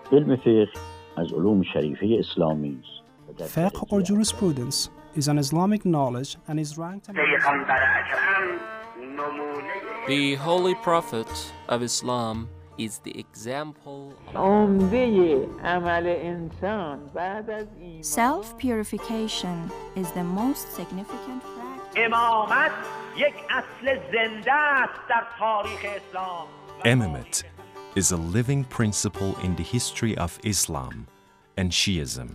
علم فقه از علوم شریفه اسلامی است. Fiqh or jurisprudence is an Islamic knowledge and is ranked among The Holy Prophet of Islam is the example. Self-purification is the most significant practice. Imamate is a living principle in the history of Islam and Shiism.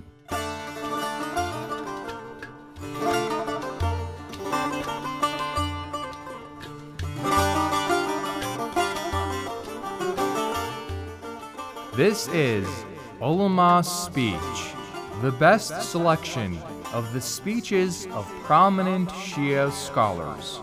This is Ulama Speech, the best selection of the speeches of prominent Shia scholars.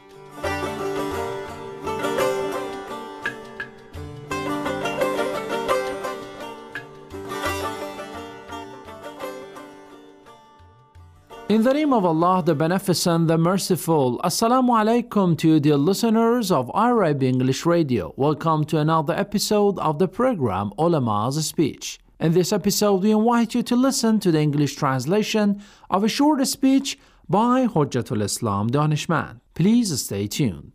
In the name of Allah, the Beneficent, the Merciful, Assalamu alaikum to you, dear listeners of Arab English Radio. Welcome to another episode of the program Ulama's Speech. In this episode, we invite you to listen to the English translation of a short speech by Hujjatul Islam Danishmand. Please stay tuned.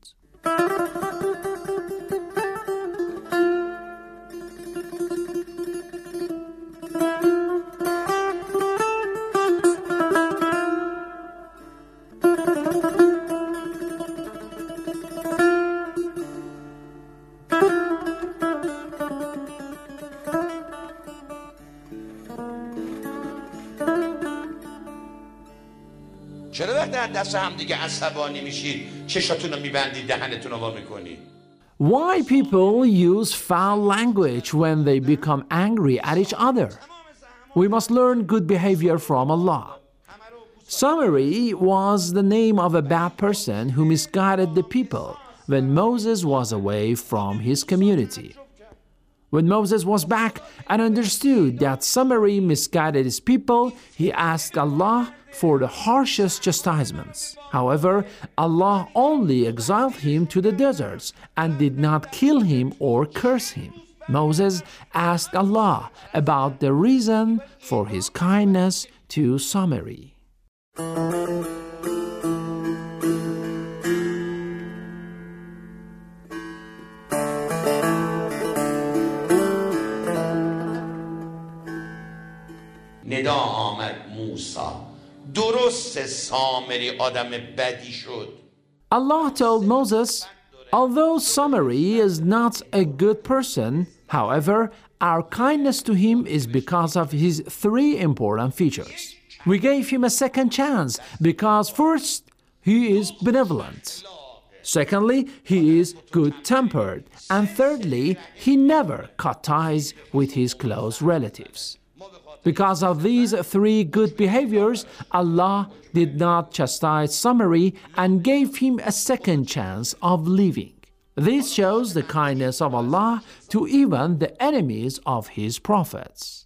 چرا وقتی از دست هم دیگه عصبانی میشید چشاتون رو میبندید دهنتون رو وا میکنید؟ Why people use foul language when they become angry at each other? We must learn good behavior from Allah. Samiri was the name of a bad person who misguided the people when Moses was away from his community. When Moses was back and understood that Samiri misguided his people, he asked Allah for the harshest chastisements. However, Allah only exiled him to the deserts and did not kill him or curse him. Moses asked Allah about the reason for his kindness to Samiri. ندا آمد موسی درست سامری آدم بدی شد. Allah told Moses, although Samiri is not a good person, however, our kindness to him is because of his three important features. We gave him a second chance because first, he is benevolent. Secondly, he is good-tempered. And thirdly, he never cut ties with his close relatives. Because of these three good behaviors, Allah did not chastise Samiri and gave him a second chance of living. This shows the kindness of Allah to even the enemies of His prophets.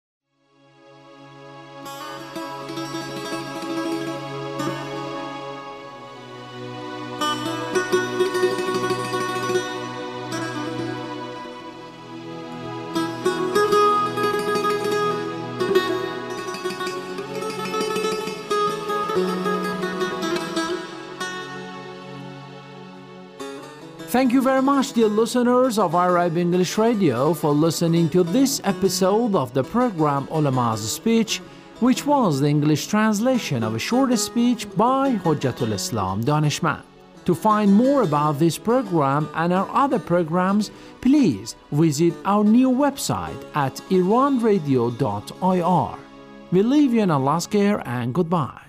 Thank you very much, dear listeners of Arab English Radio, for listening to this episode of the program Ulama's Speech, which was the English translation of a short speech by Hujjatul Islam Danishmand. To find more about this program and our other programs, please visit our new website at iranradio.ir. We leave you in Allah's care and goodbye.